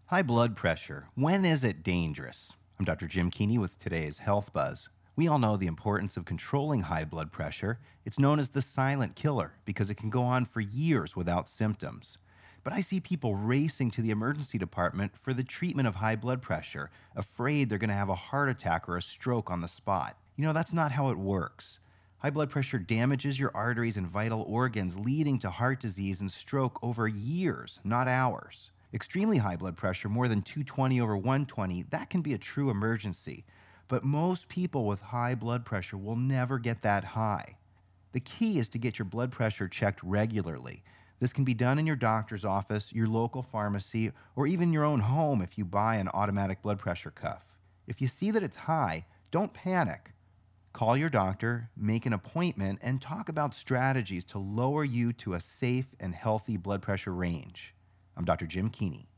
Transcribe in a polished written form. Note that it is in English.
High blood pressure. When is it dangerous? I'm Dr. Jim Keeney with today's Health Buzz. We all know the importance of controlling high blood pressure. It's known as the silent killer because it can go on for years without symptoms. But I see people racing to the emergency department for the treatment of high blood pressure, afraid they're going to have a heart attack or a stroke on the spot. That's not how it works. High blood pressure damages your arteries and vital organs, leading to heart disease and stroke over years, not hours. Extremely high blood pressure, more than 220 over 120, that can be a true emergency. But most people with high blood pressure will never get that high. The key is to get your blood pressure checked regularly. This can be done in your doctor's office, your local pharmacy, or even your own home if you buy an automatic blood pressure cuff. If you see that it's high, don't panic. Call your doctor, make an appointment, and talk about strategies to lower you to a safe and healthy blood pressure range. I'm Dr. Jim Keeney.